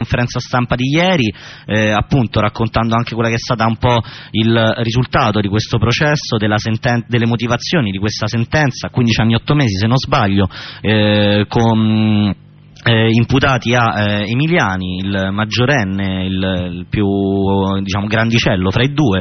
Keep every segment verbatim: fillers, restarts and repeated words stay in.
conferenza stampa di ieri, eh, appunto raccontando anche quella che è stata un po' il risultato di questo processo, della senten- delle motivazioni di questa sentenza, quindici anni e otto mesi se non sbaglio, eh, con eh, imputati a eh, Emiliani, il maggiorenne, il, il più diciamo grandicello fra i due.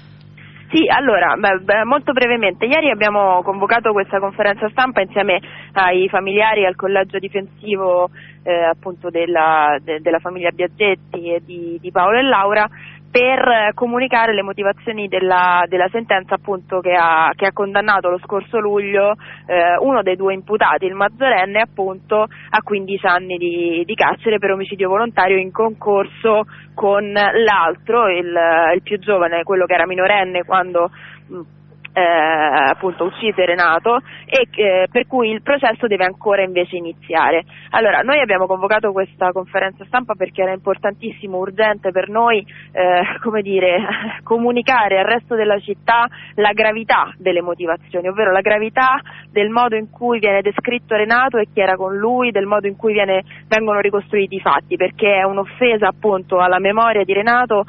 Sì, allora, beh, beh, molto brevemente, ieri abbiamo convocato questa conferenza stampa insieme ai familiari e al collegio difensivo eh, appunto della, de, della famiglia Biaggetti e di, di Paolo e Laura per comunicare le motivazioni della, della sentenza appunto che ha, che ha condannato lo scorso luglio eh, uno dei due imputati, il maggiorenne, appunto a quindici anni di, di carcere per omicidio volontario in concorso con l'altro, il, il più giovane, quello che era minorenne quando mh, Eh, appunto uccise Renato, e eh, per cui il processo deve ancora invece iniziare. Allora, noi abbiamo convocato questa conferenza stampa perché era importantissimo, urgente per noi eh, come dire, comunicare al resto della città la gravità delle motivazioni, ovvero la gravità del modo in cui viene descritto Renato e chi era con lui, del modo in cui viene, vengono ricostruiti i fatti, perché è un'offesa appunto alla memoria di Renato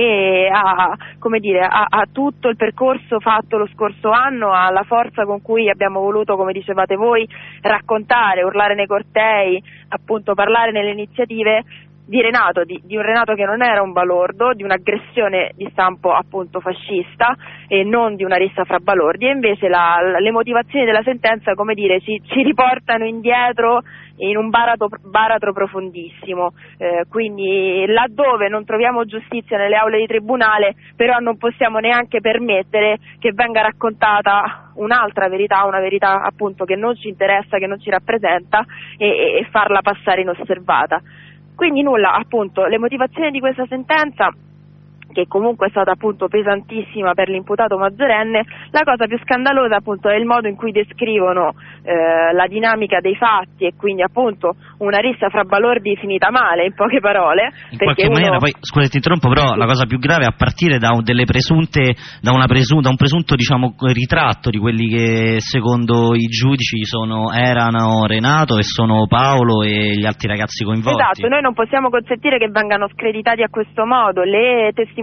e a, come dire, a, a tutto il percorso fatto lo scorso anno, alla forza con cui abbiamo voluto, come dicevate voi, raccontare, urlare nei cortei, appunto parlare nelle iniziative di Renato, di, di un Renato che non era un balordo, di un'aggressione di stampo appunto fascista e non di una rissa fra balordi, e invece la, la, le motivazioni della sentenza, come dire, ci, ci riportano indietro in un baratro, baratro profondissimo, eh, quindi laddove non troviamo giustizia nelle aule di tribunale, però non possiamo neanche permettere che venga raccontata un'altra verità, una verità appunto che non ci interessa, che non ci rappresenta, e, e farla passare inosservata. Quindi nulla, appunto, le motivazioni di questa sentenza, che comunque è stata appunto pesantissima per l'imputato maggiorenne, la cosa più scandalosa appunto è il modo in cui descrivono eh, la dinamica dei fatti, e quindi appunto una rissa fra balordi finita male, in poche parole. In qualche uno... maniera, poi scusa ti interrompo, però sì. La cosa più grave è a partire da un, delle presunte, da, una presu, da un presunto diciamo ritratto di quelli che secondo i giudici sono, erano Renato e sono Paolo e gli altri ragazzi coinvolti. Esatto, noi non possiamo consentire che vengano screditati a questo modo. Le testimonianze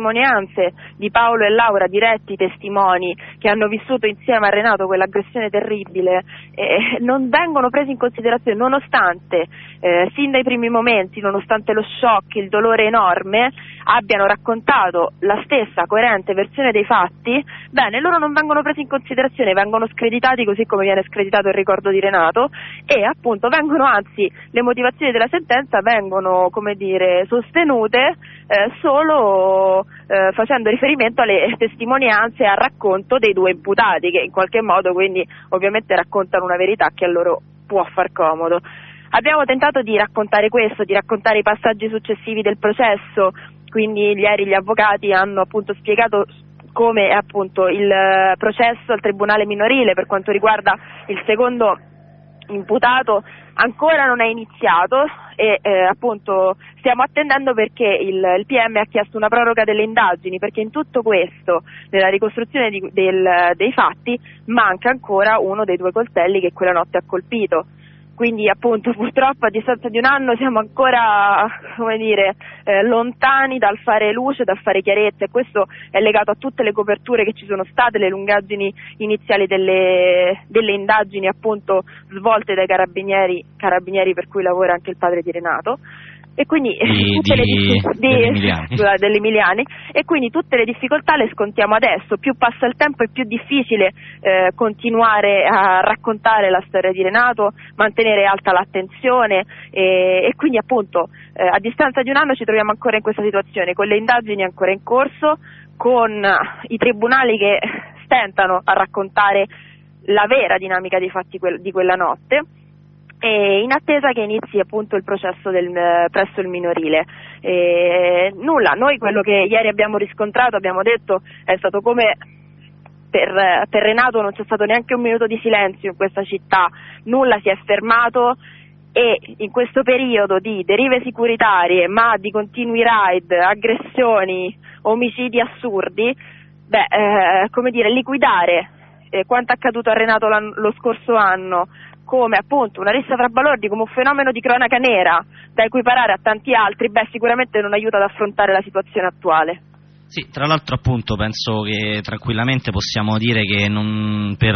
di Paolo e Laura, diretti testimoni che hanno vissuto insieme a Renato quell'aggressione terribile, eh, non vengono presi in considerazione, nonostante eh, sin dai primi momenti, nonostante lo shock, il dolore enorme, abbiano raccontato la stessa coerente versione dei fatti. Bene, loro non vengono presi in considerazione, vengono screditati così come viene screditato il ricordo di Renato, e appunto vengono, anzi, le motivazioni della sentenza vengono, come dire, sostenute eh, solo eh, facendo riferimento alle testimonianze e al racconto dei due imputati, che in qualche modo quindi ovviamente raccontano una verità che a loro può far comodo. Abbiamo tentato di raccontare questo, di raccontare i passaggi successivi del processo, quindi ieri gli avvocati hanno appunto spiegato come appunto il processo al tribunale minorile per quanto riguarda il secondo imputato ancora non è iniziato, e eh, appunto stiamo attendendo perché il, il P M ha chiesto una proroga delle indagini, perché in tutto questo, nella ricostruzione di, del, dei fatti, manca ancora uno dei due coltelli che quella notte ha colpito. Quindi appunto purtroppo a distanza di un anno siamo ancora, come dire, eh, lontani dal fare luce, dal fare chiarezza, e questo è legato a tutte le coperture che ci sono state, le lungaggini iniziali delle, delle indagini appunto svolte dai carabinieri, carabinieri per cui lavora anche il padre di Renato. E quindi di, tutte di, le di, dell'Emiliani. Scusa, dell'Emiliani, e quindi tutte le difficoltà le scontiamo adesso. Più passa il tempo è più difficile eh, continuare a raccontare la storia di Renato, mantenere alta l'attenzione, e, e quindi appunto eh, a distanza di un anno ci troviamo ancora in questa situazione, con le indagini ancora in corso, con i tribunali che stentano a raccontare la vera dinamica dei fatti que- di quella notte, e in attesa che inizi appunto il processo del, presso il minorile. E nulla, noi quello che ieri abbiamo riscontrato, abbiamo detto, è stato come per, per Renato non c'è stato neanche un minuto di silenzio in questa città, nulla si è fermato, e in questo periodo di derive sicuritarie, ma di continui raid, aggressioni, omicidi assurdi, beh, eh, come dire, liquidare eh, quanto accaduto a Renato lo scorso anno come appunto una rissa tra balordi, come un fenomeno di cronaca nera da equiparare a tanti altri, beh, sicuramente non aiuta ad affrontare la situazione attuale. Sì, tra l'altro appunto penso che tranquillamente possiamo dire che non, per,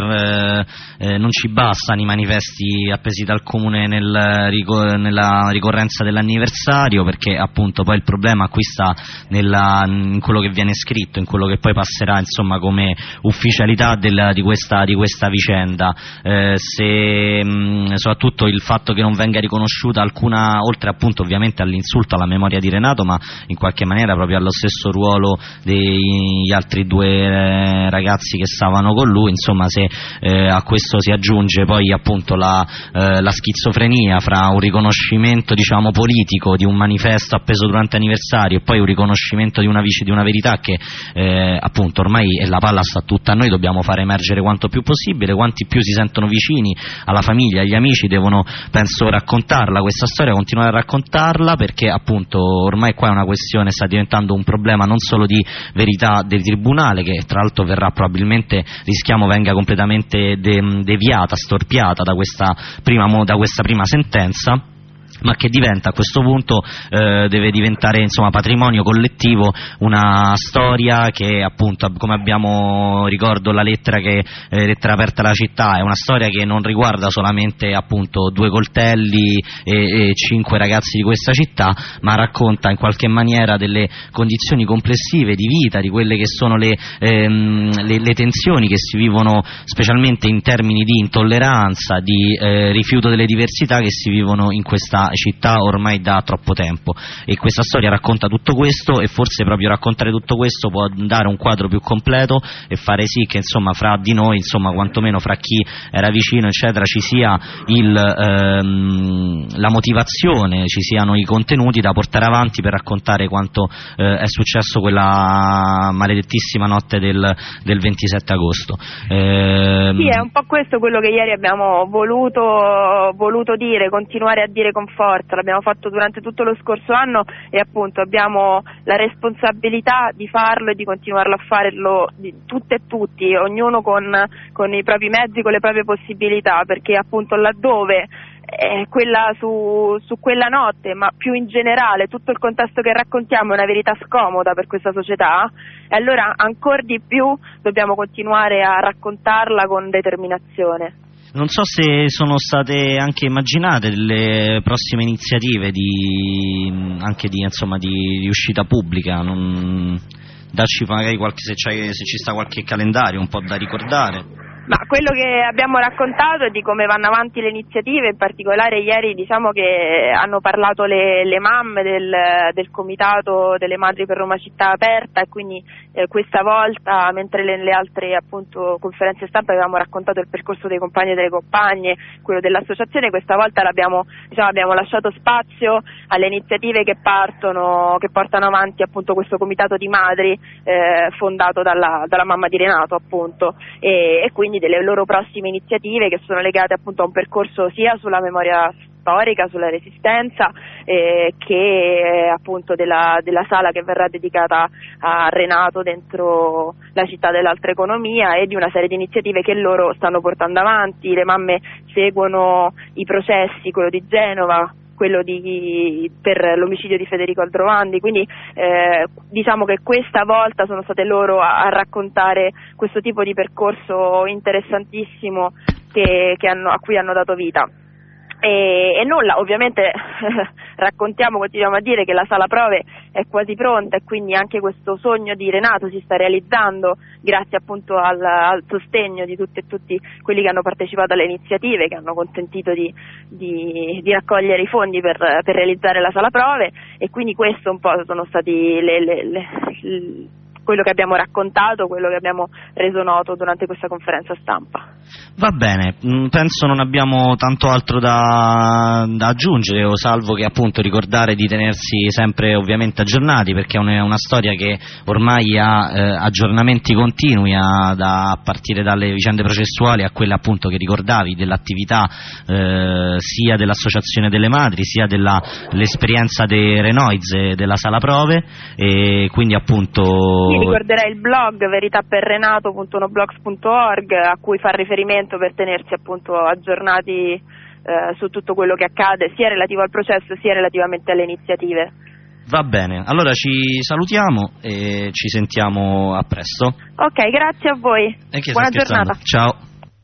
eh, non ci bastano i manifesti appesi dal Comune nel, nella ricorrenza dell'anniversario, perché appunto poi il problema qui sta nella, in quello che viene scritto, in quello che poi passerà insomma come ufficialità del, di, questa, di questa vicenda, eh, se, mh, soprattutto il fatto che non venga riconosciuta alcuna, oltre appunto ovviamente all'insulto alla memoria di Renato, ma in qualche maniera proprio allo stesso ruolo degli altri due eh, ragazzi che stavano con lui, insomma se eh, a questo si aggiunge poi appunto la, eh, la schizofrenia fra un riconoscimento diciamo politico di un manifesto appeso durante l'anniversario e poi un riconoscimento di una, di una verità che eh, appunto ormai la palla sta tutta a noi, dobbiamo fare emergere quanto più possibile, quanti più si sentono vicini alla famiglia, agli amici devono penso raccontarla questa storia, continuare a raccontarla, perché appunto ormai qua è una questione, sta diventando un problema non solo di verità del tribunale, che tra l'altro verrà probabilmente, rischiamo venga completamente de- deviata, storpiata da questa prima, da questa prima sentenza, ma che diventa a questo punto eh, deve diventare insomma patrimonio collettivo, una storia che appunto, come abbiamo ricordo la lettera che eh, lettera aperta alla città, è una storia che non riguarda solamente appunto due coltelli e, e cinque ragazzi di questa città, ma racconta in qualche maniera delle condizioni complessive di vita, di quelle che sono le, ehm, le, le tensioni che si vivono specialmente in termini di intolleranza, di eh, rifiuto delle diversità che si vivono in questa città ormai da troppo tempo, e questa storia racconta tutto questo, e forse proprio raccontare tutto questo può dare un quadro più completo e fare sì che insomma fra di noi, insomma quantomeno fra chi era vicino eccetera, ci sia il, ehm, la motivazione, ci siano i contenuti da portare avanti per raccontare quanto eh, è successo quella maledettissima notte del, del ventisette agosto. Ehm... Sì, è un po' questo quello che ieri abbiamo voluto, voluto dire, continuare a dire con forza, l'abbiamo fatto durante tutto lo scorso anno e appunto abbiamo la responsabilità di farlo e di continuarlo a farlo di tutte e tutti, ognuno con, con i propri mezzi, con le proprie possibilità, perché appunto laddove eh, quella su, su quella notte, ma più in generale tutto il contesto che raccontiamo è una verità scomoda per questa società, e allora ancora di più dobbiamo continuare a raccontarla con determinazione. Non so se sono state anche immaginate delle prossime iniziative di, anche di, insomma, di, di uscita pubblica, non, darci magari qualche, se, se ci sta qualche calendario un po' da ricordare. Ma quello che abbiamo raccontato è di come vanno avanti le iniziative, in particolare ieri diciamo che hanno parlato le, le mamme del, del comitato delle madri per Roma Città Aperta, e quindi eh, questa volta, mentre le, le altre appunto conferenze stampa avevamo raccontato il percorso dei compagni e delle compagne, quello dell'associazione, questa volta l'abbiamo, diciamo, abbiamo lasciato spazio alle iniziative che partono, che portano avanti appunto questo comitato di madri eh, fondato dalla, dalla mamma di Renato appunto, e, e quindi delle loro prossime iniziative che sono legate appunto a un percorso sia sulla memoria storica, sulla resistenza, eh, che eh, appunto della, della sala che verrà dedicata a Renato dentro la città dell'altra economia, e di una serie di iniziative che loro stanno portando avanti. Le mamme seguono i processi, quello di Genova, quello di, per l'omicidio di Federico Aldrovandi, quindi eh, diciamo che questa volta sono state loro a, a raccontare questo tipo di percorso interessantissimo che, che hanno, a cui hanno dato vita. E, e nulla, ovviamente raccontiamo, continuiamo a dire che la sala prove è quasi pronta, e quindi anche questo sogno di Renato si sta realizzando grazie appunto al, al sostegno di tutti e tutti quelli che hanno partecipato alle iniziative, che hanno consentito di, di, di raccogliere i fondi per, per realizzare la sala prove, e quindi questo un po' sono stati le, le, le, le quello che abbiamo raccontato, quello che abbiamo reso noto durante questa conferenza stampa. Va bene, penso non abbiamo tanto altro da, da aggiungere, o salvo che appunto ricordare di tenersi sempre ovviamente aggiornati, perché è una, una storia che ormai ha eh, aggiornamenti continui a, da, a partire dalle vicende processuali a quelle appunto che ricordavi dell'attività eh, sia dell'Associazione delle Madri sia dell'esperienza dei Renoiz e della Sala Prove, e quindi appunto Sì, ricorderei il blog verità per renato punto noblogs punto org a cui fa riferimento per tenersi appunto aggiornati eh, su tutto quello che accade, sia relativo al processo sia relativamente alle iniziative. Va bene, allora ci salutiamo e ci sentiamo a presto. Ok, grazie a voi. E che buona giornata. Ciao.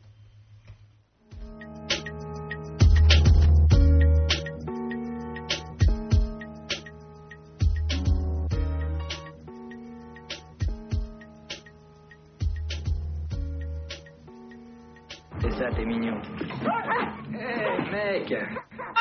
Pensate mignon. Eh, mec.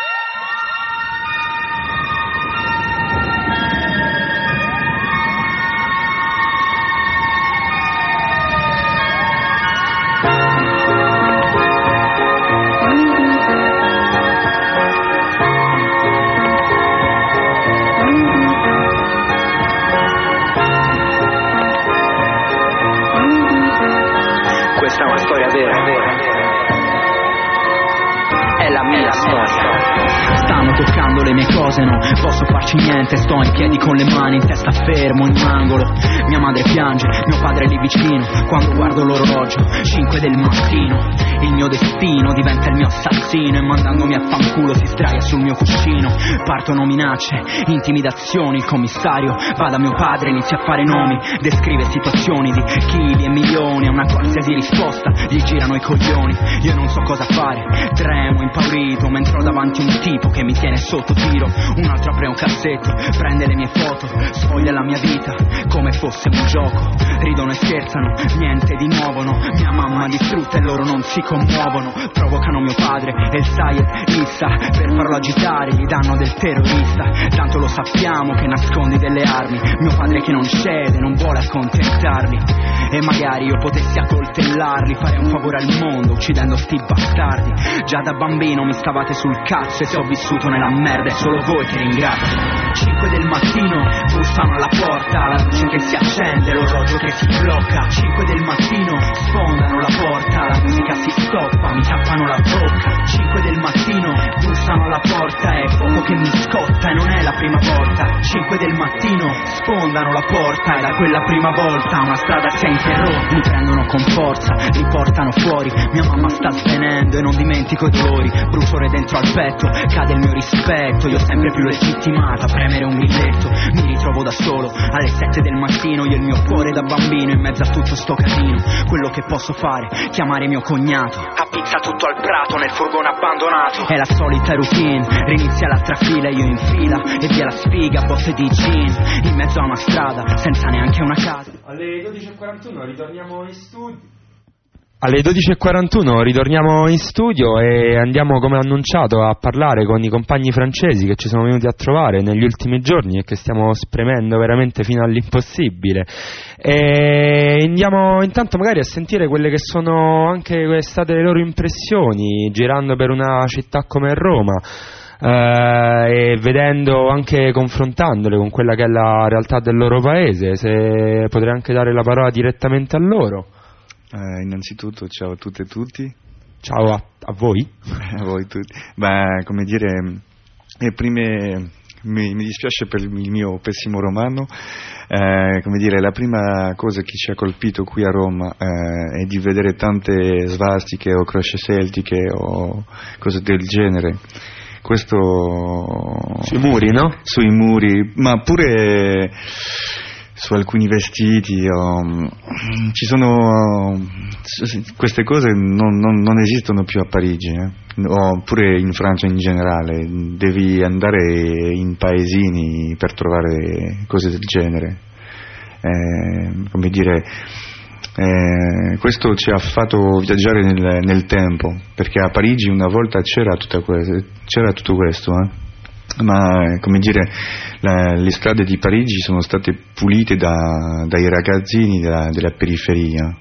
Questa è una storia vera, vera. È la mia storia. Stanno toccando le mie cose, no, posso farci niente. Sto in piedi con le mani in testa, fermo in un angolo. Mia madre piange, mio padre è lì vicino. Quando guardo l'orologio, cinque del mattino. Il mio destino diventa il mio assassino e mandandomi a fanculo si sdraia sul mio cuscino. Partono minacce, intimidazioni. Il commissario va da mio padre, inizia a fare nomi, descrive situazioni di chili e milioni. A una qualsiasi risposta gli girano i coglioni. Io non so cosa fare, tremo impaurito mentre ho davanti un tipo che mi tiene sotto tiro. Un altro apre un cassetto, prende le mie foto, sfoglia la mia vita come fosse un gioco. Ridono e scherzano, niente di nuovo, no. Mia mamma distrutta e loro non si commuovono. Provocano mio padre e il Sayed Issa per farlo agitare, gli danno del terrorista. Tanto lo sappiamo che nascondi delle armi. Mio padre che non cede, non vuole accontentarli. E magari io potessi accoltellarli, fare un favore al mondo uccidendo sti bastardi. Già da bambino mi stavate sul cazzo e se ho vissuto nella merda è solo voi che ringrazio. Cinque del mattino bussano alla porta, la luce che si accende, l'orologio che si blocca. Cinque del mattino sfondano la porta, la musica si stoppa, mi tappano la bocca. Cinque del mattino bussano alla porta, è fuoco che mi scotta e non è la prima volta. Cinque del mattino sfondano la porta e da quella prima volta una strada si è interrotta. Mi prendono con forza, li portano fuori, mia mamma sta svenendo e non dimentico i dolori. Bruciore dentro al petto, cade il mio rispetto, io sempre più legittimata a premere un biglietto. Mi ritrovo da solo alle sette del mattino, io e il mio cuore da bambino in mezzo a tutto sto casino. Quello che posso fare, chiamare mio cognato, a pizza tutto al prato nel furgone abbandonato. È la solita routine, rinizia l'altra fila, io in fila e via la sfiga, botte di jean in mezzo a una strada senza neanche una casa. Alle dodici e quarantuno ritorniamo in studio. Alle dodici e quarantuno ritorniamo in studio e andiamo, come annunciato, a parlare con i compagni francesi che ci sono venuti a trovare negli ultimi giorni e che stiamo spremendo veramente fino all'impossibile. E andiamo intanto magari a sentire quelle che sono anche state le loro impressioni girando per una città come Roma. Uh, e vedendo, anche confrontandole con quella che è la realtà del loro paese. Se potrei anche dare la parola direttamente a loro. Uh, innanzitutto ciao a tutte e tutti. Ciao a, a voi. A voi tutti. Beh, come dire, le prime, mi, mi dispiace per il mio pessimo romano. Eh, come dire, la prima cosa che ci ha colpito qui a Roma eh, è di vedere tante svastiche o croce celtiche o cose del genere. Questo sui muri, no? Sui muri, ma pure su alcuni vestiti. Oh, ci sono queste cose non, non, non esistono più a Parigi, eh? Oppure in Francia in generale. Devi andare in paesini per trovare cose del genere. Eh, come dire. Eh, questo ci ha fatto viaggiare nel, nel tempo, perché a Parigi una volta c'era, tutta que- c'era tutto questo, eh? Ma come dire, la, le strade di Parigi sono state pulite da, dai ragazzini della, della periferia.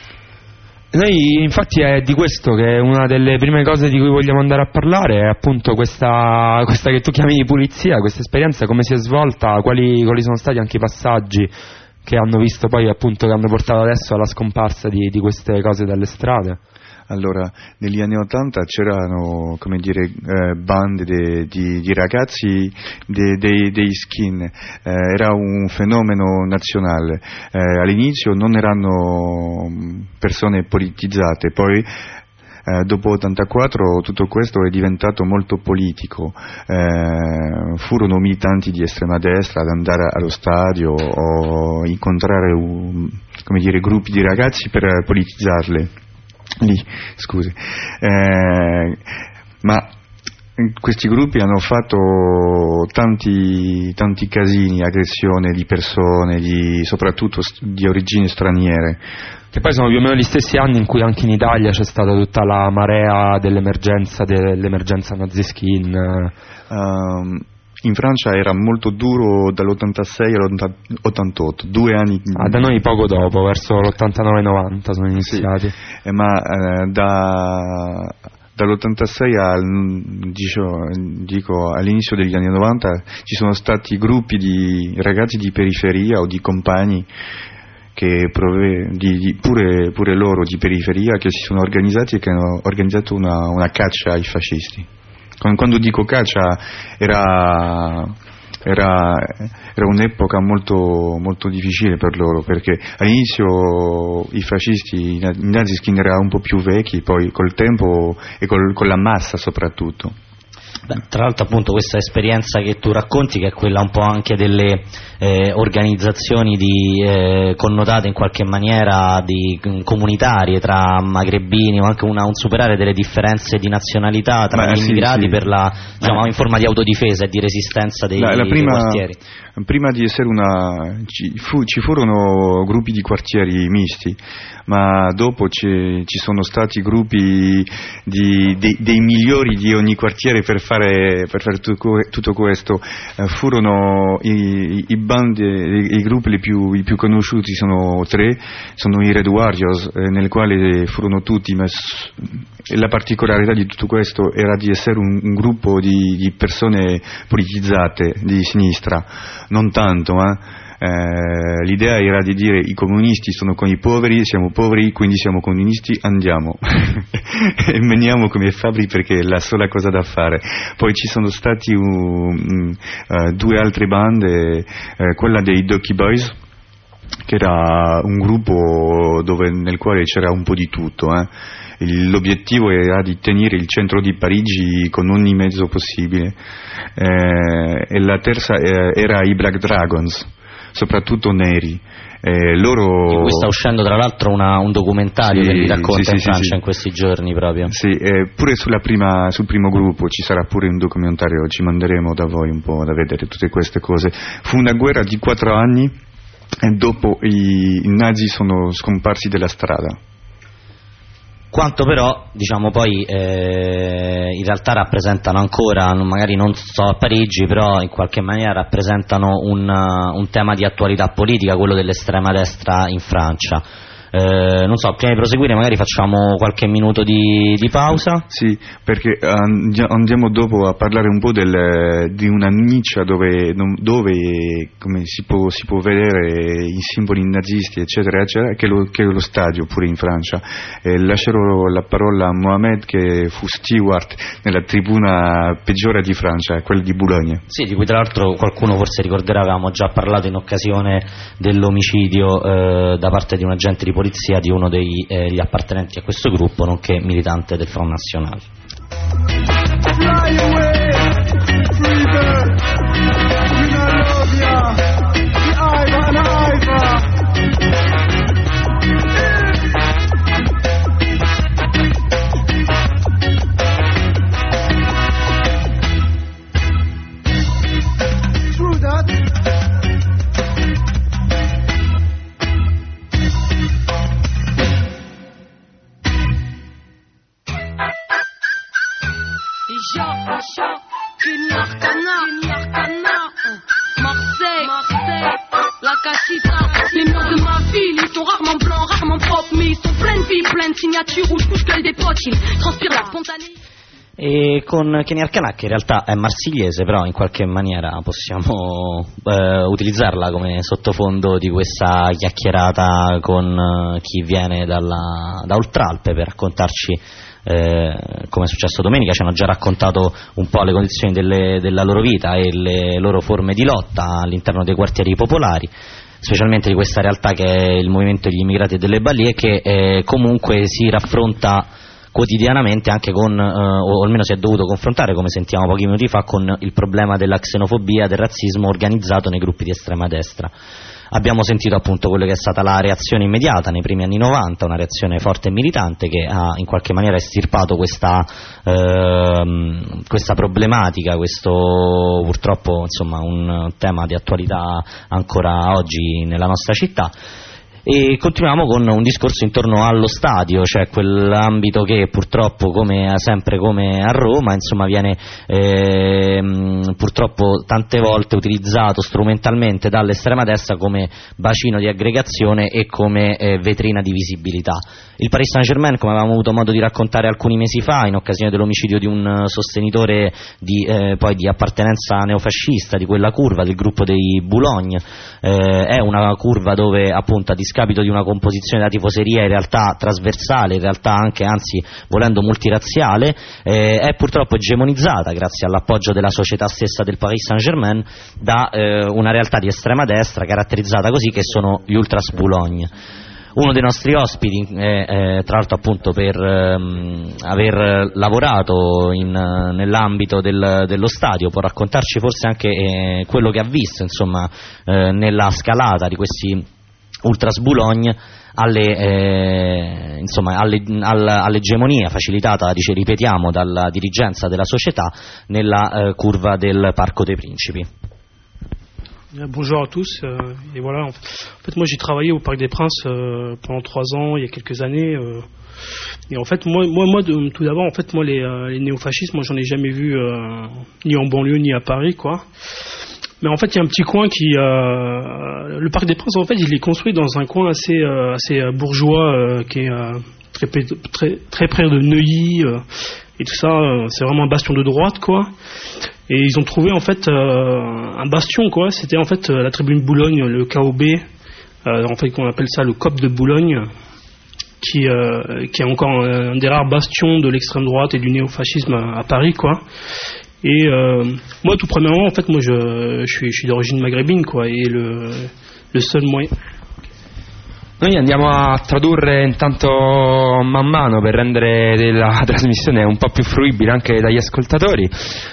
Noi infatti è di questo che una delle prime cose di cui vogliamo andare a parlare è appunto questa, questa che tu chiami di pulizia, questa esperienza, come si è svolta, quali, quali sono stati anche i passaggi che hanno visto poi, appunto, che hanno portato adesso alla scomparsa di, di queste cose dalle strade. Allora, negli anni Ottanta c'erano, come dire, eh, bande de, di, di ragazzi de, de, dei skin, eh, era un fenomeno nazionale. Eh, all'inizio non erano persone politizzate, poi Eh, dopo ottantaquattro tutto questo è diventato molto politico, eh, furono militanti di estrema destra ad andare allo stadio o incontrare un, come dire, gruppi di ragazzi per politizzarle lì, scusi. Eh, ma questi gruppi hanno fatto tanti, tanti casini, aggressione di persone, di, soprattutto di origini straniere. Che poi sono più o meno gli stessi anni in cui anche in Italia c'è stata tutta la marea dell'emergenza, dell'emergenza nazi-skin. Um, in Francia era molto duro dall'ottantasei all'ottantotto, due anni. Ah, da noi poco dopo, verso l'ottantanove novanta sono iniziati. Sì, eh, ma eh, da... dall'ottantasei al, dico, dico, all'inizio degli anni novanta ci sono stati gruppi di ragazzi di periferia o di compagni che prove, di, di, pure, pure loro di periferia che si sono organizzati e che hanno organizzato una, una caccia ai fascisti. Quando dico caccia era, era, era un'epoca molto, molto difficile per loro, perché all'inizio i fascisti, i nazi-skin erano un po' più vecchi, poi col tempo e col, con la massa soprattutto. Beh, tra l'altro appunto questa esperienza che tu racconti, che è quella un po' anche delle eh, organizzazioni di, eh, connotate in qualche maniera di um, comunitarie tra magrebini, o anche una, un superare delle differenze di nazionalità tra Ma, gli sì, immigrati sì. per la, diciamo, in forma di autodifesa e di resistenza dei, la, la prima, dei quartieri. Prima di essere una ci, fu, ci furono gruppi di quartieri misti, ma dopo ci, ci sono stati gruppi di, dei, dei migliori di ogni quartiere per fare, per fare tutto, tutto questo. Eh, furono i, i bandi, i, i gruppi più, i più conosciuti sono tre, sono i Red Warriors, eh, nel quale furono tutti, ma la particolarità di tutto questo era di essere un, un gruppo di, di persone politizzate di sinistra, non tanto, eh. Eh, l'idea era di dire i comunisti sono con i poveri, siamo poveri, quindi siamo comunisti, andiamo e meniamo come fabbri perché è la sola cosa da fare. Poi ci sono stati um, uh, due altre bande, eh, quella dei Ducky Boys, che era un gruppo dove, nel quale c'era un po' di tutto, eh. L'obiettivo era di tenere il centro di Parigi con ogni mezzo possibile, eh, e la terza eh, era i Black Dragons, soprattutto neri. Eh, loro... Di cui sta uscendo tra l'altro una, un documentario, sì, che li racconta, sì, in sì, Francia, sì, in questi giorni proprio. Sì, eh, pure sulla prima, sul primo gruppo ci sarà pure un documentario, ci manderemo da voi un po' da vedere tutte queste cose. Fu una guerra di quattro anni e dopo i, i nazi sono scomparsi dalla strada. Quanto però, diciamo, poi eh, in realtà rappresentano ancora, magari non so a Parigi, però in qualche maniera rappresentano un, un tema di attualità politica, quello dell'estrema destra in Francia. Eh, non so, prima di proseguire magari facciamo qualche minuto di, di pausa. Sì, perché andiamo dopo a parlare un po' del, di una nicchia dove, dove come si, può, si può vedere i simboli nazisti eccetera eccetera, che è lo, che è lo stadio pure in Francia. Eh, lascerò la parola a Mohamed, che fu steward nella tribuna peggiore di Francia, quella di Boulogne. Sì, di cui tra l'altro qualcuno forse ricorderà, avevamo già parlato in occasione dell'omicidio eh, da parte di un agente di polizia di uno degli eh, appartenenti a questo gruppo, nonché militante del Front National. Marseille, Marseille, la casita. Les murs de ma ville, ils sont rarement blancs, rarement propres, mais ils sont pleins de vie, pleins de signatures où je couche gueule des potes, ils transpirent la spontanéité. E con Kenny Arcana, che in realtà è marsigliese, però in qualche maniera possiamo eh, utilizzarla come sottofondo di questa chiacchierata con eh, chi viene dalla, da Oltralpe per raccontarci eh, come è successo domenica. Ci hanno già raccontato un po' le condizioni delle, della loro vita e le loro forme di lotta all'interno dei quartieri popolari, specialmente di questa realtà che è il movimento degli immigrati e delle balie, che eh, comunque si raffronta quotidianamente anche con, eh, o almeno si è dovuto confrontare, come sentiamo pochi minuti fa, con il problema della xenofobia, del razzismo organizzato nei gruppi di estrema destra. Abbiamo sentito appunto quello che è stata la reazione immediata nei primi anni novanta, una reazione forte e militante che ha in qualche maniera estirpato questa, ehm, questa problematica, questo purtroppo insomma un tema di attualità ancora oggi nella nostra città. E continuiamo con un discorso intorno allo stadio, cioè quell'ambito che purtroppo, come sempre come a Roma, insomma viene ehm, purtroppo tante volte utilizzato strumentalmente dall'estrema destra come bacino di aggregazione e come eh, vetrina di visibilità. Il Paris Saint-Germain, come avevamo avuto modo di raccontare alcuni mesi fa in occasione dell'omicidio di un sostenitore di, eh, poi di appartenenza neofascista di quella curva del gruppo dei Boulogne, eh, è una curva dove appunto a discapito di una composizione da tifoseria in realtà trasversale, in realtà anche, anzi volendo multirazziale, eh, è purtroppo egemonizzata grazie all'appoggio della società stessa del Paris Saint-Germain da eh, una realtà di estrema destra caratterizzata così, che sono gli Ultras Boulogne. Uno dei nostri ospiti, eh, eh, tra l'altro appunto per ehm, aver lavorato in, nell'ambito del, dello stadio, può raccontarci forse anche eh, quello che ha visto insomma eh, nella scalata di questi Ultras Boulogne alle, eh, insomma, alle, alla, all'egemonia facilitata, dice, ripetiamo, dalla dirigenza della società nella eh, curva del Parco dei Principi. Bonjour à tous, euh, et voilà, en fait, en fait moi j'ai travaillé au Parc des Princes euh, pendant trois ans, il y a quelques années, euh, et en fait moi, moi, moi de, tout d'abord en fait moi les, euh, les néofascistes, moi j'en ai jamais vu euh, ni en banlieue ni à Paris quoi, mais en fait il y a un petit coin qui, euh, le Parc des Princes en fait il est construit dans un coin assez, euh, assez bourgeois euh, qui est euh, très, très, très près de Neuilly euh, et tout ça, euh, c'est vraiment un bastion de droite quoi. Et ils ont trouvé en fait euh, un bastion quoi, c'était en fait euh, la tribune Boulogne, le K O B, euh, en fait qu'on appelle ça le C O P de Boulogne, qui, euh, qui est encore un, un des rares bastions de l'extrême droite et du néofascisme à, à Paris quoi. Et euh, moi tout premièrement en fait moi je, je suis, je suis d'origine maghrébine quoi, et le, le seul moyen... Noi andiamo a tradurre intanto man mano per rendere la trasmissione un po' più fruibile anche dagli ascoltatori.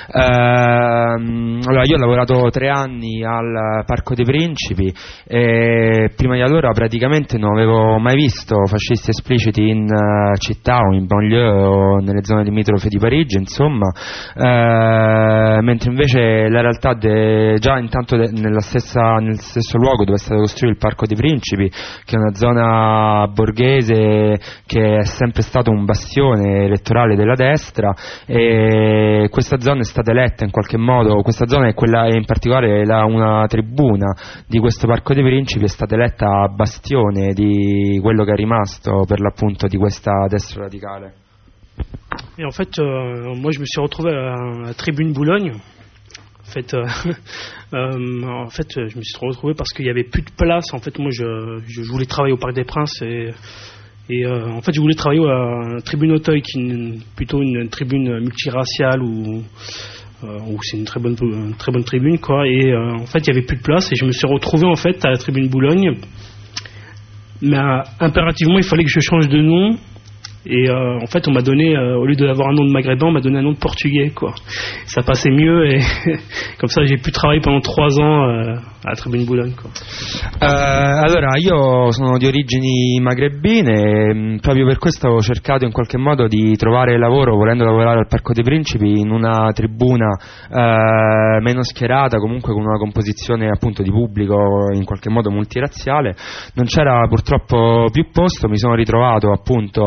Ehm, allora, io ho lavorato tre anni al Parco dei Principi e prima di allora praticamente non avevo mai visto fascisti espliciti in uh, città o in banlieue o nelle zone limitrofe di Parigi, insomma, ehm, mentre invece la realtà de, già intanto de, nella stessa, nel stesso luogo dove è stato costruito il Parco dei Principi, che è una zona borghese che è sempre stato un bastione elettorale della destra, e questa zona è stata eletta in qualche modo, questa zona è quella, in particolare la, una tribuna di questo Parco dei Principi è stata eletta bastione di quello che è rimasto per l'appunto di questa destra radicale. Et en fait, euh, moi je me suis retrouvé à la tribune Boulogne. En fait, euh, euh, en fait, je me suis retrouvé parce qu'il y avait plus de place. En fait, moi, je, je voulais travailler au Parc des Princes et, et euh, en fait, je voulais travailler à la tribune Auteuil, qui est une, plutôt une tribune multiraciale où, euh, où c'est une très bonne, une très bonne tribune, quoi. Et euh, en fait, il y avait plus de place et je me suis retrouvé en fait à la tribune Boulogne. Mais euh, impérativement, il fallait que je change de nom. Et euh, en fait on m'a donné, euh, au lieu d'avoir un nom de maghrébin, on m'a donné un nom de portugais quoi. Ça passait mieux et comme ça j'ai pu travailler pendant trois ans euh, à la tribune Boulogne quoi. Uh, allora io sono di origini magrebine e proprio per questo ho cercato in qualche modo di trovare lavoro, volendo lavorare al Parco dei Principi, in una tribuna uh, meno schierata, comunque con una composizione appunto di pubblico in qualche modo multirazziale. Non c'era purtroppo più posto, mi sono ritrovato appunto a lavorare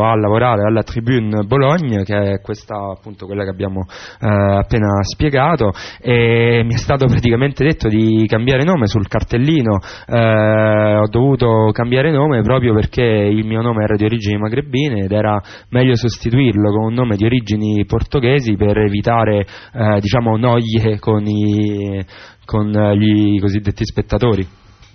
lavorare alla Tribune Bologne, che è questa appunto quella che abbiamo eh, appena spiegato, e mi è stato praticamente detto di cambiare nome sul cartellino. Eh, ho dovuto cambiare nome proprio perché il mio nome era di origini magrebine ed era meglio sostituirlo con un nome di origini portoghesi per evitare eh, diciamo noie con, i, con gli cosiddetti spettatori.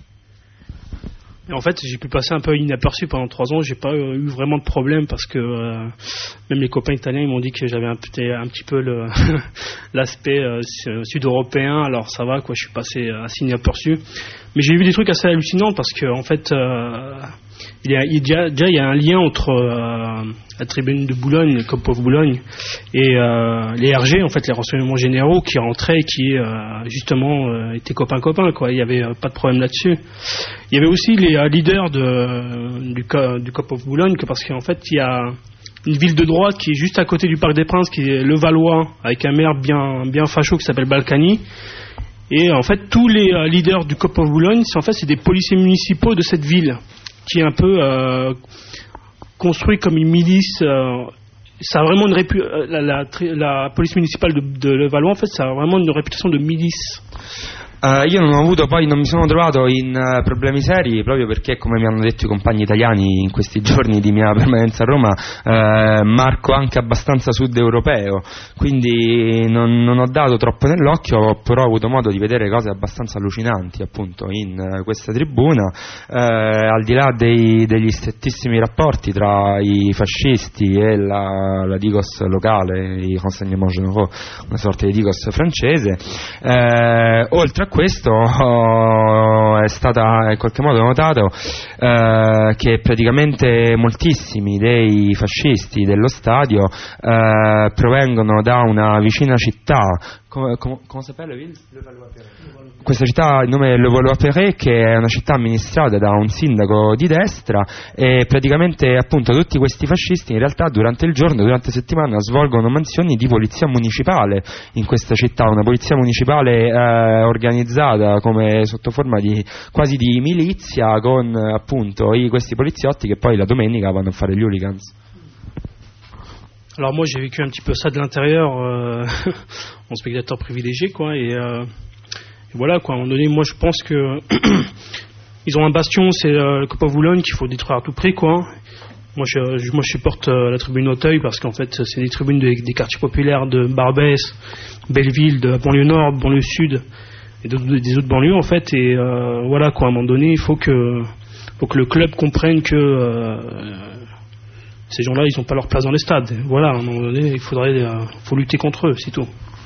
Et en fait, j'ai pu passer un peu inaperçu pendant trois ans. J'ai pas eu vraiment de problème parce que euh, même les copains italiens ils m'ont dit que j'avais un, un petit peu le l'aspect euh, sud-européen. Alors ça va quoi, je suis passé assez inaperçu. Mais j'ai vu des trucs assez hallucinants parce que en fait, euh, il y a, il y a déjà il y a un lien entre euh, la tribune de Boulogne, le Cop of Boulogne, et euh, les R G, en fait, les renseignements généraux qui rentraient, qui euh, justement euh, étaient copains-copains, quoi. Il n'y avait euh, pas de problème là-dessus. Il y avait aussi les euh, leaders de, du, du Cop of Boulogne, que parce qu'en fait, il y a une ville de droite qui est juste à côté du Parc des Princes, qui est Levallois, avec un maire bien, bien facho qui s'appelle Balkany. Et en fait, tous les euh, leaders du Cop of Boulogne, c'est, en fait, c'est des policiers municipaux de cette ville, qui est un peu euh, construit comme une milice. Euh, ça a vraiment une répu- la, la, la police municipale de, de Levallois, en fait, ça a vraiment une réputation de milice. Uh, io non ho avuto poi, non mi sono trovato in uh, problemi seri proprio perché, come mi hanno detto i compagni italiani in questi giorni di mia permanenza a Roma, uh, marco anche abbastanza sud europeo, quindi non, non ho dato troppo nell'occhio, però ho avuto modo di vedere cose abbastanza allucinanti appunto in uh, questa tribuna, uh, al di là dei, degli strettissimi rapporti tra i fascisti e la, la Digos locale, i renseignements généraux, una sorta di Digos francese. Uh, oltre a questo oh, è stata in qualche modo notato eh, che praticamente moltissimi dei fascisti dello stadio eh, provengono da una vicina città. Come, come, come s'appelle la ville? Questa città, il nome è Levallois-Perret, che è una città amministrata da un sindaco di destra, e praticamente appunto tutti questi fascisti in realtà durante il giorno, durante la settimana svolgono mansioni di polizia municipale in questa città, una polizia municipale eh, organizzata come sotto forma di quasi di milizia, con appunto i, questi poliziotti che poi la domenica vanno a fare gli hooligans. Alors moi j'ai vécu un petit peu ça de l'intérieur euh, en spectateur privilégié quoi et, euh, et voilà quoi, à un moment donné moi je pense que ils ont un bastion, c'est euh, le Cop of Boulogne qu'il faut détruire à tout prix quoi. Moi je, je, moi, je supporte euh, la tribune Auteuil parce qu'en fait c'est des tribunes des, des quartiers populaires de Barbès, Belleville, de la banlieue nord, banlieue sud et de, de, des autres banlieues en fait et euh, voilà quoi, à un moment donné il faut que, faut que le club comprenne que euh, ces gens-là, ils n'ont pas leur place dans les stades. Voilà, à un moment donné, il faudrait, euh, faut lutter contre eux, c'est tout.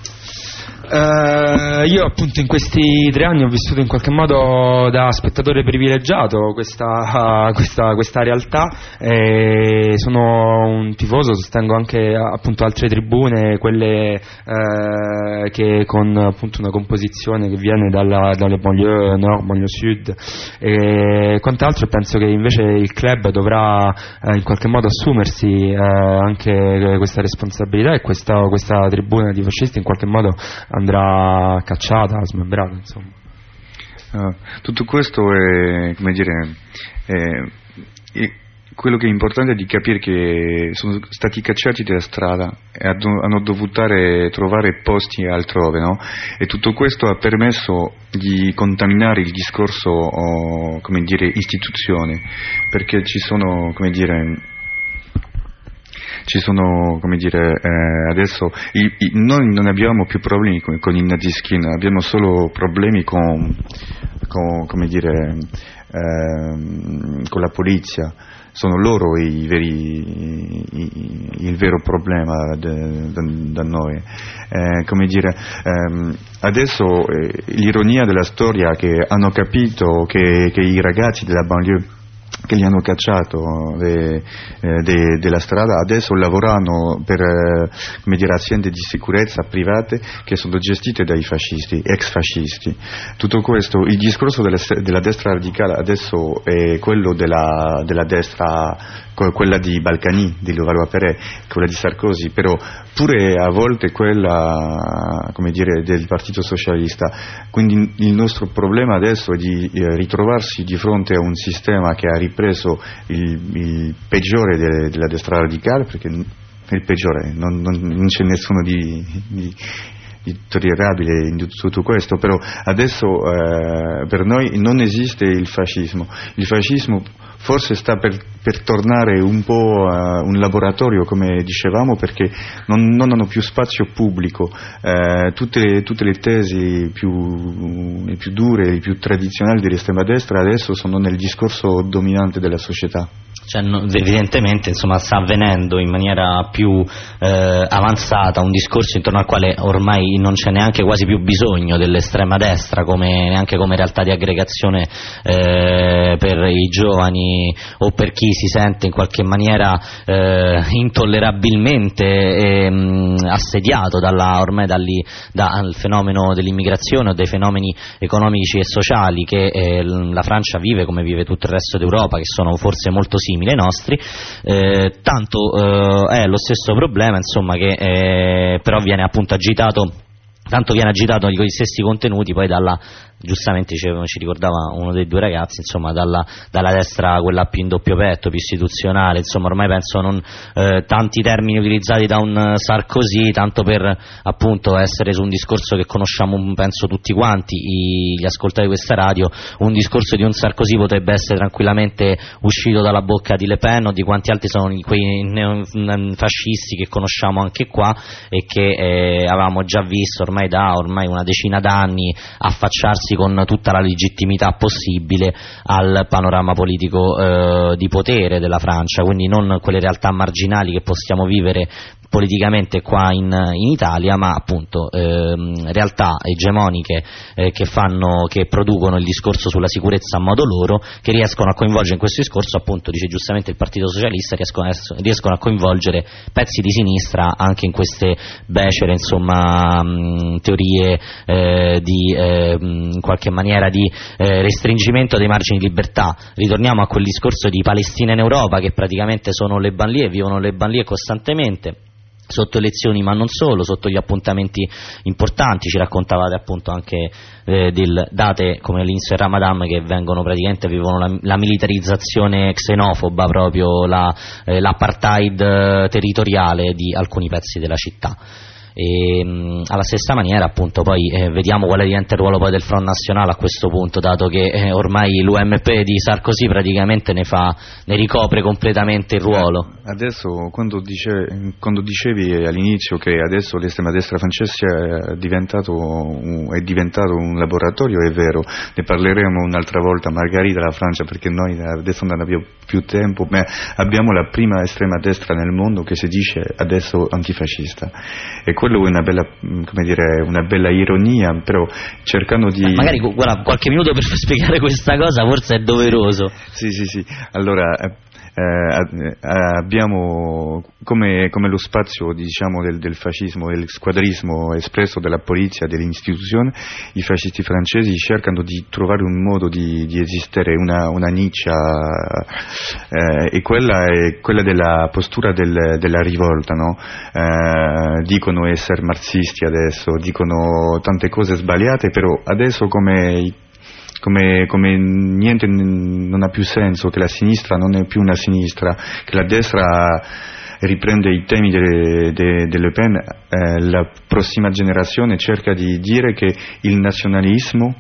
Uh, io appunto in questi tre anni ho vissuto in qualche modo da spettatore privilegiato questa, uh, questa, questa realtà, e sono un tifoso, sostengo anche appunto altre tribune, quelle uh, che con appunto una composizione che viene dalla, dalle banlieue nord, banlieue sud e quant'altro. Penso che invece il club dovrà uh, in qualche modo assumersi uh, anche questa responsabilità, e questa, questa tribuna di fascisti in qualche modo andrà cacciata, smembrata, insomma. Uh, tutto questo è, come dire, è, è, quello che è importante è di capire che sono stati cacciati dalla strada e hanno dovuto trovare posti altrove, no? E tutto questo ha permesso di contaminare il discorso, oh, come dire, istituzione, perché ci sono, come dire, ci sono, come dire, eh, adesso i, i, noi non abbiamo più problemi con, con i naziskin, abbiamo solo problemi con, con come dire, eh, con la polizia. Sono loro i veri, i, il vero problema de, da, da noi. Eh, come dire, ehm, adesso eh, l'ironia della storia è che hanno capito che, che i ragazzi della banlieue che li hanno cacciato de, eh, de, della strada adesso lavorano per eh, come dire, aziende di sicurezza private che sono gestite dai fascisti, ex fascisti. Tutto questo, il discorso della, della destra radicale adesso è quello della, della destra, quella di Balkany, di Levallois-Perret, quella di Sarkozy, però pure a volte quella, come dire, del Partito Socialista. Quindi il nostro problema adesso è di eh, ritrovarsi di fronte a un sistema che ha preso il, il peggiore de, della destra radicale, perché è il peggiore, non, non, non c'è nessuno di, di, di tollerabile in tutto questo, però adesso eh, per noi non esiste il fascismo. Il fascismo forse sta per, per tornare un po' a un laboratorio, come dicevamo, perché non, non hanno più spazio pubblico. Eh, tutte, tutte le tesi più, le più dure, le più tradizionali dell'estrema destra adesso sono nel discorso dominante della società. Cioè, no, evidentemente insomma, sta avvenendo in maniera più eh, avanzata un discorso intorno al quale ormai non c'è neanche quasi più bisogno dell'estrema destra, come, neanche come realtà di aggregazione eh, per i giovani o per chi si sente in qualche maniera eh, intollerabilmente eh, mh, assediato dalla, ormai dalli, dal fenomeno dell'immigrazione o dei fenomeni economici e sociali che eh, la Francia vive come vive tutto il resto d'Europa, che sono forse molto simili ai nostri, eh, tanto eh, è lo stesso problema insomma che eh, però viene appunto agitato, tanto viene agitato di quegli stessi contenuti poi dalla, giustamente ci ricordava uno dei due ragazzi, insomma dalla, dalla destra, quella più in doppio petto, più istituzionale, insomma ormai penso non eh, tanti termini utilizzati da un Sarkozy, tanto per appunto essere su un discorso che conosciamo penso tutti quanti i, gli ascoltatori di questa radio, un discorso di un Sarkozy potrebbe essere tranquillamente uscito dalla bocca di Le Pen o di quanti altri sono quei neofascisti che conosciamo anche qua e che eh, avevamo già visto ormai da ormai una decina d'anni affacciarsi con tutta la legittimità possibile al panorama politico eh, di potere della Francia, quindi non quelle realtà marginali che possiamo vivere politicamente qua in, in Italia, ma appunto ehm, realtà egemoniche eh, che fanno, che producono il discorso sulla sicurezza a modo loro, che riescono a coinvolgere in questo discorso, appunto dice giustamente il Partito Socialista, riescono a, riescono a coinvolgere pezzi di sinistra anche in queste becere insomma mh, teorie eh, di eh, in qualche maniera di eh, restringimento dei margini di libertà. Ritorniamo a quel discorso di Palestina in Europa, che praticamente sono le banlieue, vivono le banlieue costantemente sotto elezioni, ma non solo, sotto gli appuntamenti importanti. Ci raccontavate appunto anche eh, del, date come l'Inso e Ramadan che vengono praticamente, vivono la, la militarizzazione xenofoba, proprio la, eh, l'apartheid eh, territoriale di alcuni pezzi della città. E mh, alla stessa maniera appunto poi eh, vediamo quale diventa il ruolo poi del Front National a questo punto, dato che eh, ormai l'U M P di Sarkozy praticamente ne fa, ne ricopre completamente il ruolo. Adesso quando, dice, quando dicevi all'inizio che adesso l'estrema destra francese è diventato, è diventato un laboratorio, è vero, ne parleremo un'altra volta magari della Francia, perché noi adesso non abbiamo più tempo, ma abbiamo la prima estrema destra nel mondo che si dice adesso antifascista, e quello è una bella, come dire, una bella ironia, però cercando di... Eh, magari guarda, qualche minuto per spiegare questa cosa forse è doveroso. Sì, sì, sì, allora... Eh, abbiamo come, come lo spazio diciamo del, del fascismo e del squadrismo espresso dalla polizia, dell'istituzione, i fascisti francesi cercano di trovare un modo di, di esistere, una, una nicchia eh, e quella è quella della postura del, della rivolta, no? Eh, dicono essere marxisti adesso, dicono tante cose sbagliate, però adesso come Come, come niente non ha più senso, che la sinistra non è più una sinistra, che la destra riprende i temi delle, de, de Le Pen, eh, la prossima generazione cerca di dire che il nazionalismo,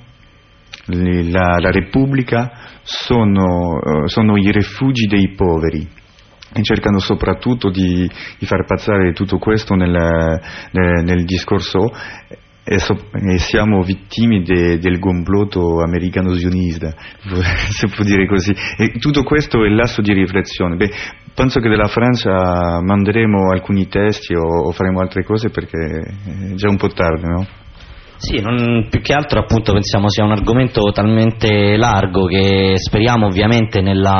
la, la Repubblica sono, sono i rifugi dei poveri, e cercano soprattutto di, di far passare tutto questo nel, nel, nel discorso. E, so, e siamo vittime de, del complotto americano-sionista, se può dire così, e tutto questo è l'asso di riflessione. Beh, penso che dalla Francia manderemo alcuni testi o, o faremo altre cose, perché è già un po' tardi, no? Sì, non, più che altro appunto pensiamo sia un argomento talmente largo che speriamo ovviamente nella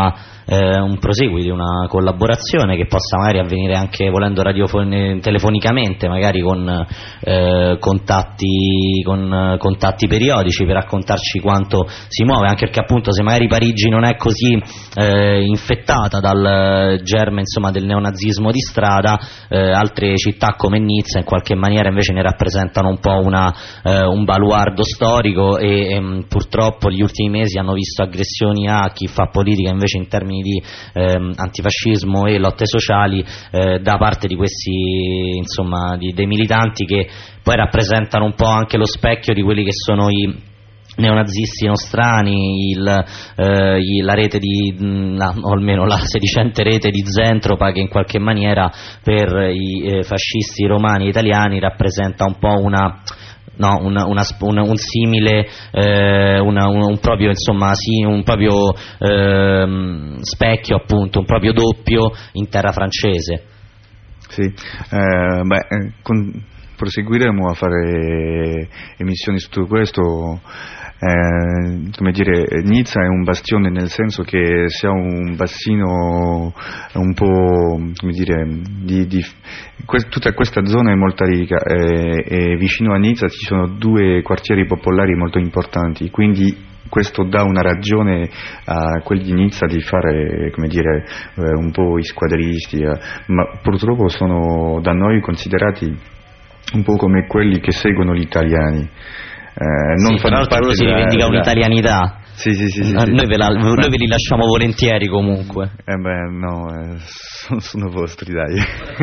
eh, un proseguo di una collaborazione che possa magari avvenire anche volendo radiofon- telefonicamente, magari con eh, contatti, con contatti periodici per raccontarci quanto si muove, anche perché appunto se magari Parigi non è così eh, infettata dal germe insomma del neonazismo di strada, eh, altre città come Nizza in qualche maniera invece ne rappresentano un po' una, eh, un baluardo storico e, e purtroppo gli ultimi mesi hanno visto aggressioni a chi fa politica invece in termini di eh, antifascismo e lotte sociali eh, da parte di questi insomma di, dei militanti che poi rappresentano un po' anche lo specchio di quelli che sono i neonazisti nostrani, il, eh, la rete di la, o almeno la sedicente rete di Zentropa che in qualche maniera per i eh, fascisti romani e italiani rappresenta un po' una no, una, una, una, un simile eh, una, un, un proprio insomma sì, un proprio eh, specchio appunto, un proprio doppio in terra francese. Sì, eh, beh, con, proseguiremo a fare emissioni su tutto questo. Eh, come dire, Nizza è un bastione nel senso che sia un bacino un po' come dire di, di que- tutta questa zona è molto ricca eh, e vicino a Nizza ci sono due quartieri popolari molto importanti, quindi questo dà una ragione a quelli di Nizza di fare come dire eh, un po' i squadristi, eh, ma purtroppo sono da noi considerati un po' come quelli che seguono gli italiani. Eh, non sì, tra l'altro loro si rivendica un'italianità. Sì, sì, sì, sì, noi, sì. Ve la, noi ve li lasciamo volentieri comunque. Eh beh, no, eh, sono, sono vostri, dai.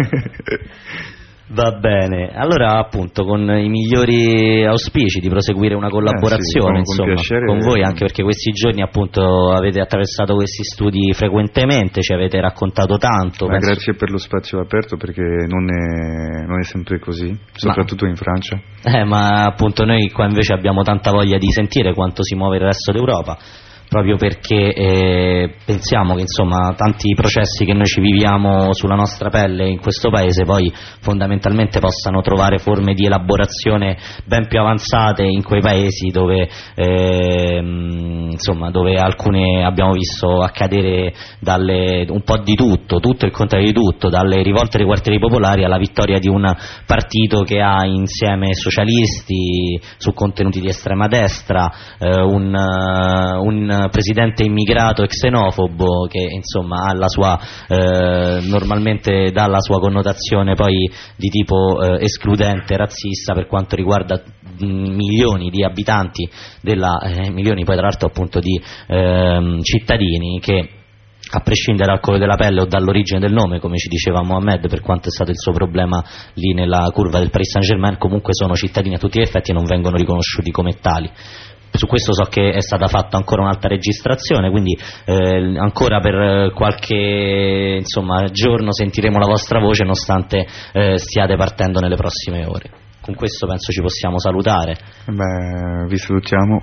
Va bene, allora appunto con i migliori auspici di proseguire una collaborazione eh sì, con, insomma, con, con voi, anche perché questi giorni appunto avete attraversato questi studi frequentemente, ci avete raccontato tanto. Ma penso... grazie per lo spazio aperto perché non è, non è sempre così, soprattutto ma... in Francia. Eh, ma appunto noi qua invece abbiamo tanta voglia di sentire quanto si muove il resto d'Europa, proprio perché eh, pensiamo che insomma tanti processi che noi ci viviamo sulla nostra pelle in questo paese poi fondamentalmente possano trovare forme di elaborazione ben più avanzate in quei paesi dove eh, insomma dove alcune abbiamo visto accadere dalle, un po' di tutto, tutto il contrario di tutto, dalle rivolte dei quartieri popolari alla vittoria di un partito che ha insieme socialisti su contenuti di estrema destra, eh, un, un presidente immigrato e xenofobo che insomma ha la sua eh, normalmente dà la sua connotazione poi di tipo eh, escludente, razzista per quanto riguarda mh, milioni di abitanti della eh, milioni poi tra l'altro appunto di eh, cittadini che a prescindere dal colore della pelle o dall'origine del nome, come ci diceva Mohamed, per quanto è stato il suo problema lì nella curva del Paris Saint-Germain, comunque sono cittadini a tutti gli effetti e non vengono riconosciuti come tali. Su questo so che è stata fatta ancora un'altra registrazione, quindi eh, ancora per qualche insomma, giorno sentiremo la vostra voce nonostante eh, stiate partendo nelle prossime ore. Con questo penso ci possiamo salutare. Beh, vi salutiamo.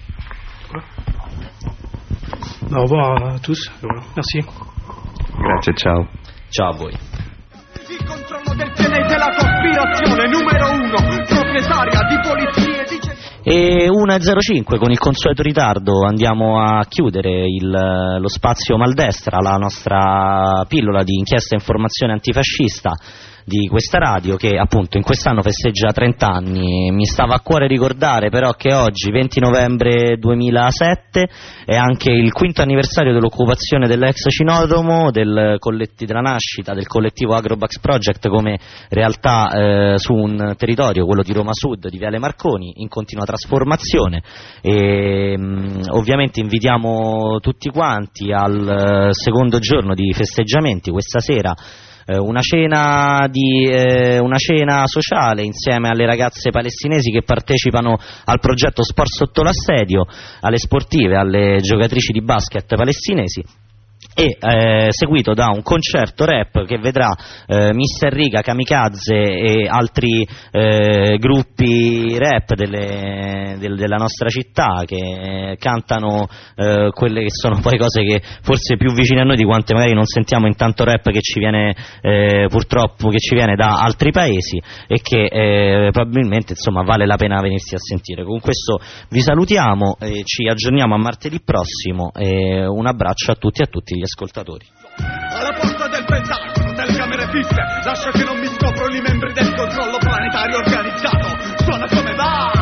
Au revoir à tous. Merci. Grazie, ciao. Ciao a voi. Il controllo del tele della cospirazione numero uno, proprietaria di polizie di... E una e zero cinque con il consueto ritardo andiamo a chiudere il, lo spazio maldestra, la nostra pillola di inchiesta e informazione antifascista di questa radio che appunto in quest'anno festeggia trenta anni. Mi stava a cuore ricordare però che oggi venti novembre duemilasette è anche il quinto anniversario dell'occupazione dell'ex Cinodromo, del colletti, della nascita del collettivo Agrobax Project come realtà eh, su un territorio, quello di Roma Sud, di Viale Marconi, in continua trasformazione. E, mh, ovviamente invitiamo tutti quanti al uh, secondo giorno di festeggiamenti questa sera. Una cena, di, eh, una cena sociale insieme alle ragazze palestinesi che partecipano al progetto Sport sotto l'assedio, alle sportive, alle giocatrici di basket palestinesi. E eh, seguito da un concerto rap che vedrà eh, Mister Riga, Kamikaze e altri eh, gruppi rap delle, del, della nostra città che cantano eh, quelle che sono poi cose che forse più vicine a noi di quante magari non sentiamo in tanto rap che ci viene eh, purtroppo che ci viene da altri paesi e che eh, probabilmente insomma vale la pena venirsi a sentire. Con questo vi salutiamo e ci aggiorniamo a martedì prossimo e un abbraccio a tutti e a tutti gli ascoltatori. Alla porta del Pentagono, telecamere fisse, lascia che non mi scoprono i membri del controllo planetario organizzato. Suona come va!